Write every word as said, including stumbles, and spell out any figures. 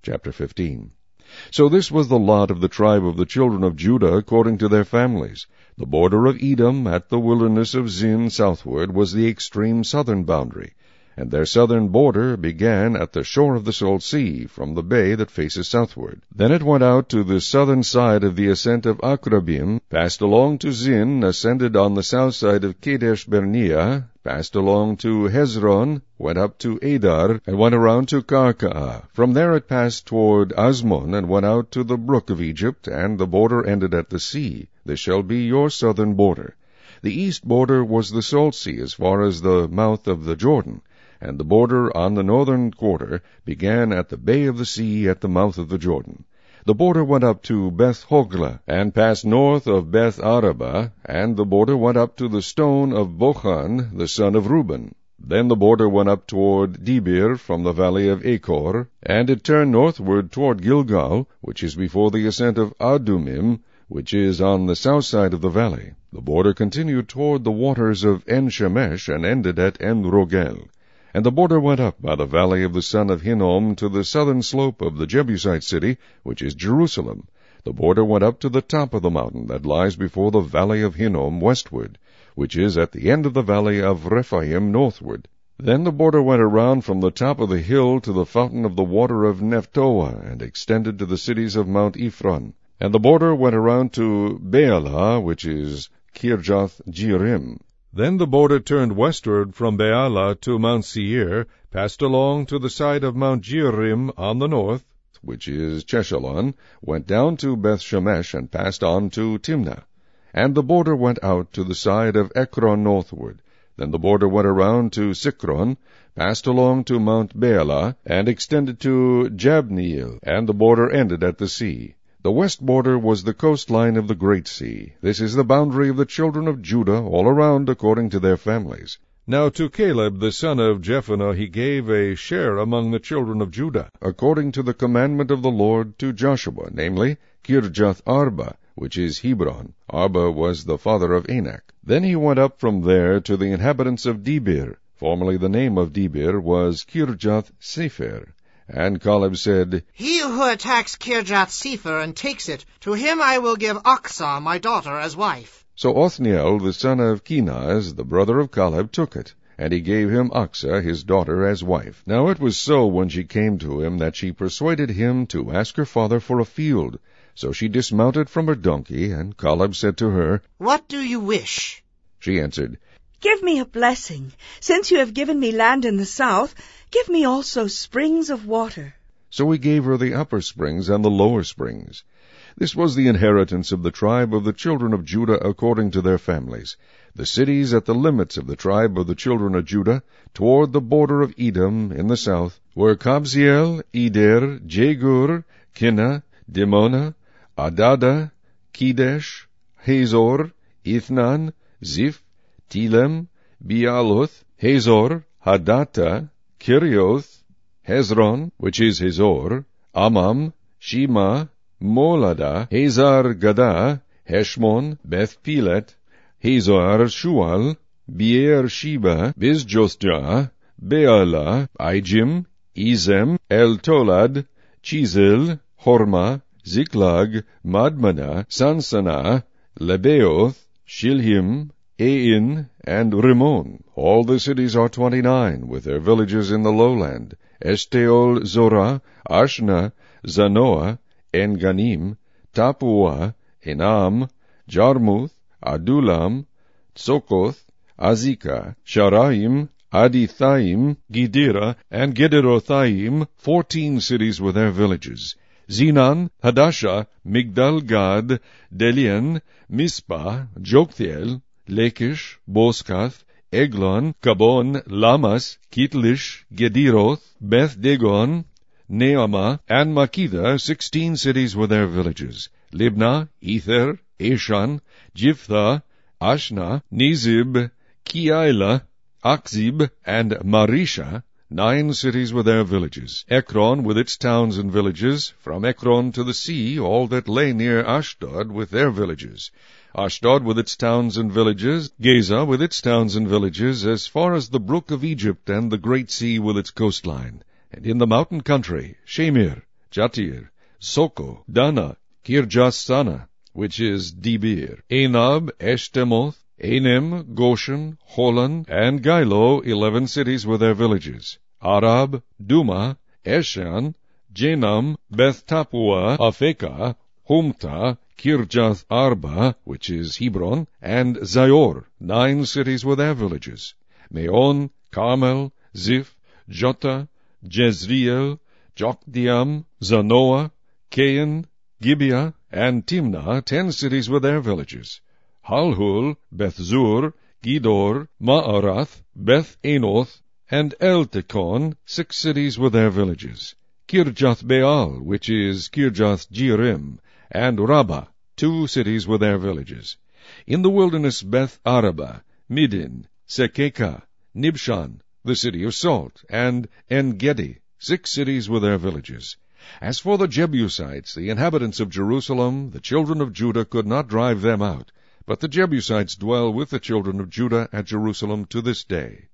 Chapter fifteen. So this was the lot of the tribe of the children of Judah according to their families. The border of Edom at the wilderness of Zin southward was the extreme southern boundary, and their southern border began at the shore of the Salt Sea, from the bay that faces southward. Then it went out to the southern side of the ascent of Akrabim, passed along to Zin, ascended on the south side of Kadesh Barnea, passed along to Hezron, went up to Adar, and went around to Karkaa. From there it passed toward Asmon, and went out to the brook of Egypt, and the border ended at the sea. This shall be your southern border. The east border was the Salt Sea, as far as the mouth of the Jordan, and the border on the northern quarter began at the bay of the sea at the mouth of the Jordan. The border went up to Beth Hogla, and passed north of Beth Araba, and the border went up to the stone of Bochan, the son of Reuben. Then the border went up toward Debir from the valley of Achor, and it turned northward toward Gilgal, which is before the ascent of Adumim, which is on the south side of the valley. The border continued toward the waters of En-Shemesh, and ended at En-Rogel. And the border went up by the valley of the son of Hinnom to the southern slope of the Jebusite city, which is Jerusalem. The border went up to the top of the mountain that lies before the valley of Hinnom westward, which is at the end of the valley of Rephaim northward. Then the border went around from the top of the hill to the fountain of the water of Nephtoah, and extended to the cities of Mount Ephron. And the border went around to Baalah, which is Kirjath Jearim. Then the border turned westward from Baalah to Mount Seir, passed along to the side of Mount Jearim on the north, which is Cheshalon, went down to Beth Shemesh, and passed on to Timnah. And the border went out to the side of Ekron northward. Then the border went around to Sikron, passed along to Mount Baalah, and extended to Jabneel, and the border ended at the sea. The west border was the coastline of the Great Sea. This is the boundary of the children of Judah all around according to their families. Now to Caleb the son of Jephunneh he gave a share among the children of Judah, according to the commandment of the Lord to Joshua, namely, Kirjath Arba, which is Hebron. Arba was the father of Anak. Then he went up from there to the inhabitants of Debir. Formerly the name of Debir was Kirjath Sepher. And Caleb said, He who attacks Kirjath Sepher and takes it, to him I will give Achsah my daughter as wife. So Othniel the son of Kenaz, the brother of Caleb, took it, and he gave him Achsah his daughter as wife. Now it was so when she came to him that she persuaded him to ask her father for a field. So she dismounted from her donkey, and Caleb said to her, What do you wish? She answered, Give me a blessing. Since you have given me land in the south, give me also springs of water. So he gave her the upper springs and the lower springs. This was the inheritance of the tribe of the children of Judah according to their families. The cities at the limits of the tribe of the children of Judah, toward the border of Edom in the south, were Kabzeel, Eder, Jegur, Kinnah, Dimona, Adada, Kedesh, Hazor, Ithnan, Ziph, Telem, Bealoth, Hazor, Hadattah, Kirioth, Hezron, which is Hazor, Amam, Shema, Molada, Hazar Gadah, Heshmon, Beth Pelet, Hazar Shual, Beer Sheba, Bizjothjah, Beala, Ijim, Ezem, El Tolad, Chizel, Horma, Ziklag, Madmana, Sansana, Lebeoth, Shilhim, Ain, and Rimmon. All the cities are twenty-nine, with their villages in the lowland. Eshtaol, Zorah, Ashna, Zanoah, En-Ganim, Tapua, Enam, Jarmuth, Adulam, Tsokoth, Azekah, Sharaim, Adithaim, Gedera, and Gederothaim, fourteen cities with their villages. Zenan, Hadashah, Migdal-Gad, Delian, Mizpah, Joktheel, Lachish, Boskath, Eglon, Kabon, Lamas, Kitlish, Gederoth, Beth-Dagon, Neamah, and Makkedah, sixteen cities with their villages. Libnah, Ether, Ashan, Jiphtha, Ashna, Nizib, Keilah, Akzib, and Marisha, nine cities with their villages. Ekron with its towns and villages, from Ekron to the sea, all that lay near Ashdod with their villages. Ashdod with its towns and villages, Gaza with its towns and villages, as far as the brook of Egypt and the great sea with its coastline. And in the mountain country, Shamir, Jatir, Soko, Dana, Kirjath-Sana, which is Debir, Enab, Eshtemoth, Enem, Goshen, Holon, and Gilo, eleven cities with their villages, Arab, Duma, Eshan, Jenam, Beth Tapua, Aphekah, Humta, Kirjath Arba, which is Hebron, and Zior, nine cities with their villages, Meon, Carmel, Ziph, Jota, Jezreel, Jokdeam, Zanoah, Cain, Gibeah, and Timnah, ten cities with their villages, Halhul, Beth-zur, Gidor, Ma'arath, Beth-Enoth, and Eltekon, six cities with their villages, Kirjath-Baal, which is Kirjath-Jearim, and Rabbah, two cities with their villages. In the wilderness Beth-Araba, Midin, Sekeka, Nibshan, the city of salt, and En-Gedi, six cities with their villages. As for the Jebusites, the inhabitants of Jerusalem, the children of Judah could not drive them out, but the Jebusites dwell with the children of Judah at Jerusalem to this day.